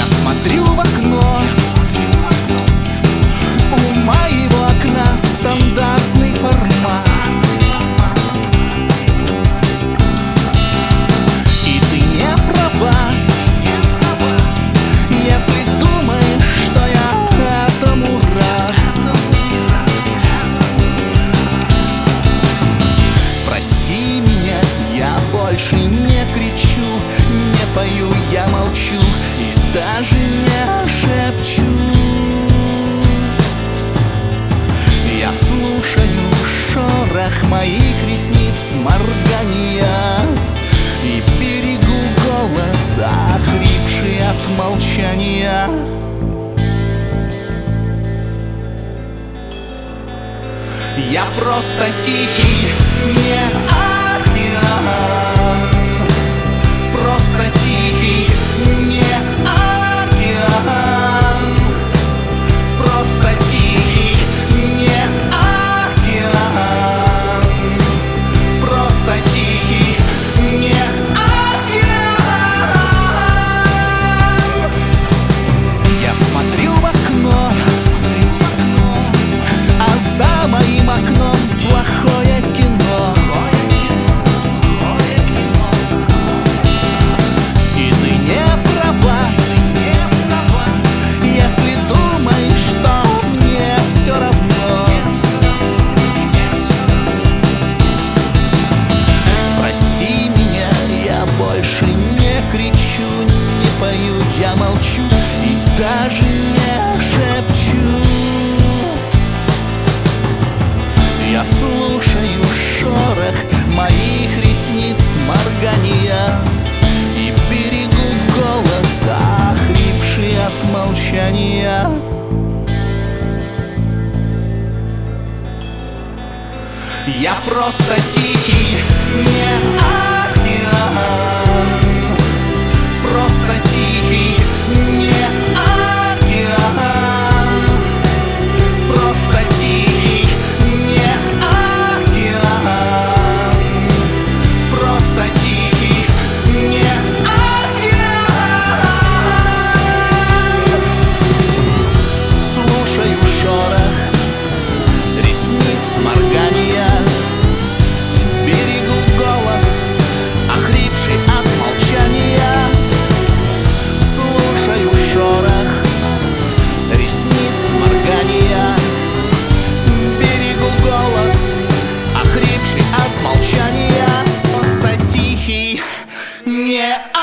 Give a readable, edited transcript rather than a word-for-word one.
Я смотрю в окно, у моего окна стандартный формат. И ты не права, если думаешь, что я этому рад. Прости меня, я больше не кричу, не пою, я молчу и даже не шепчу. Я слушаю шорох моих ресниц, моргания, и берегу голос, охрипший от молчания. Я просто тихий, не океан. Просто тихий, не океан. Просто тихий, не океан. Просто тихий, не океан. Я смотрю в окно, а за моим окном плохое кино. И ты не права, если думаешь, что мне все равно. Прости меня, я больше не кричу, не пою, я молчу и даже не шепчу. Я слушаю шорох моих ресниц, моргания, и берегу голос, охрипший от молчания. Я просто тихий, не океан. Просто тихий, не океан. Просто тихий, не океан. Просто тихий, не океан. Слушаю шорох ресниц, моргания, берегу голос, охрипший от молчания. Слушаю шорох ресниц, моргания, берегу голос, охрипший от молчания. Просто тихий, не